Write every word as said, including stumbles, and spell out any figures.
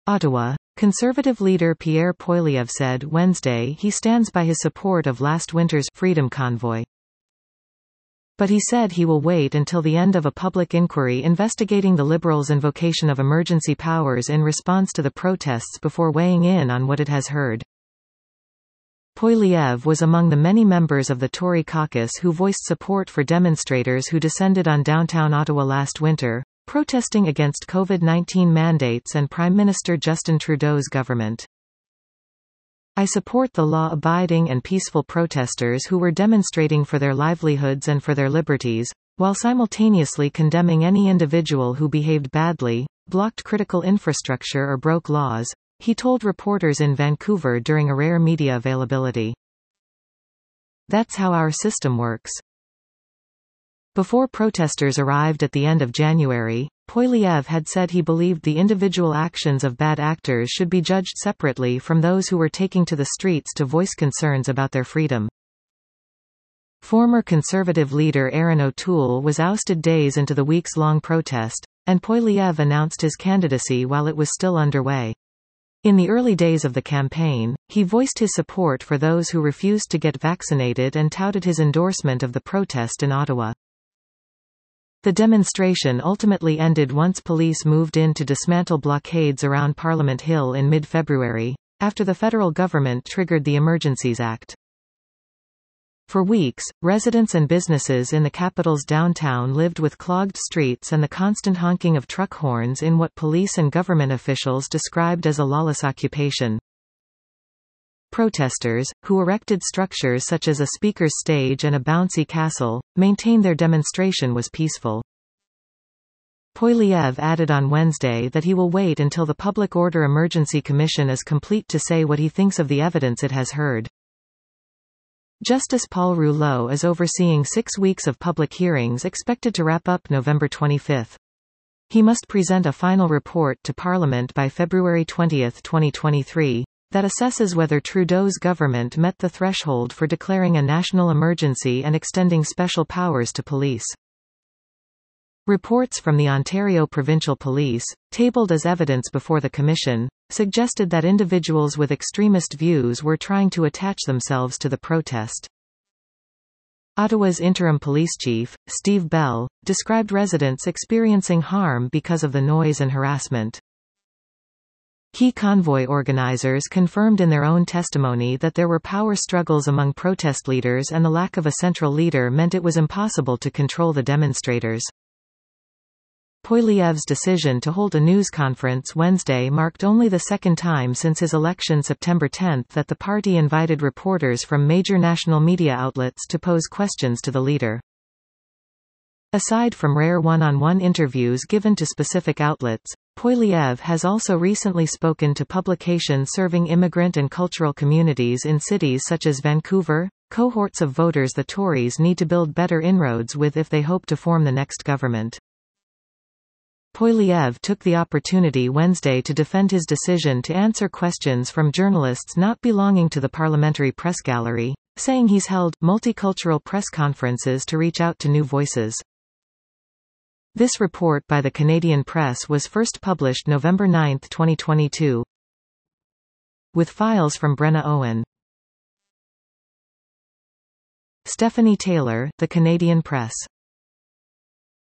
Ottawa. Conservative leader Pierre Poilievre said Wednesday he stands by his support of last winter's Freedom Convoy. But he said he will wait until the end of a public inquiry investigating the Liberals' invocation of emergency powers in response to the protests before weighing in on what it has heard. Poilievre was among the many members of the Tory caucus who voiced support for demonstrators who descended on downtown Ottawa last winter, protesting against COVID nineteen mandates and Prime Minister Justin Trudeau's government. I support the law-abiding and peaceful protesters who were demonstrating for their livelihoods and for their liberties, while simultaneously condemning any individual who behaved badly, blocked critical infrastructure or broke laws, he told reporters in Vancouver during a rare media availability. That's how our system works. Before protesters arrived at the end of January, Poilievre had said he believed the individual actions of bad actors should be judged separately from those who were taking to the streets to voice concerns about their freedom. Former Conservative leader Erin O'Toole was ousted days into the weeks-long protest, and Poilievre announced his candidacy while it was still underway. In the early days of the campaign, he voiced his support for those who refused to get vaccinated and touted his endorsement of the protest in Ottawa. The demonstration ultimately ended once police moved in to dismantle blockades around Parliament Hill in mid-February, after the federal government triggered the Emergencies Act. For weeks, residents and businesses in the capital's downtown lived with clogged streets and the constant honking of truck horns in what police and government officials described as a lawless occupation. Protesters, who erected structures such as a speaker's stage and a bouncy castle, maintained their demonstration was peaceful. Poilievre added on Wednesday that he will wait until the Public Order Emergency Commission is complete to say what he thinks of the evidence it has heard. Justice Paul Rouleau is overseeing six weeks of public hearings expected to wrap up November twenty-fifth. He must present a final report to Parliament by February twentieth, twenty twenty-three. That assesses whether Trudeau's government met the threshold for declaring a national emergency and extending special powers to police. Reports from the Ontario Provincial Police, tabled as evidence before the Commission, suggested that individuals with extremist views were trying to attach themselves to the protest. Ottawa's interim police chief, Steve Bell, described residents experiencing harm because of the noise and harassment. Key convoy organizers confirmed in their own testimony that there were power struggles among protest leaders and the lack of a central leader meant it was impossible to control the demonstrators. Poilievre's decision to hold a news conference Wednesday marked only the second time since his election September tenth that the party invited reporters from major national media outlets to pose questions to the leader. Aside from rare one-on-one interviews given to specific outlets, Poilievre has also recently spoken to publications serving immigrant and cultural communities in cities such as Vancouver, cohorts of voters the Tories need to build better inroads with if they hope to form the next government. Poilievre took the opportunity Wednesday to defend his decision to answer questions from journalists not belonging to the Parliamentary Press Gallery, saying he's held multicultural press conferences to reach out to new voices. This report by the Canadian Press was first published November ninth, twenty twenty-two. With files from Brenna Owen. Stephanie Taylor, The Canadian Press.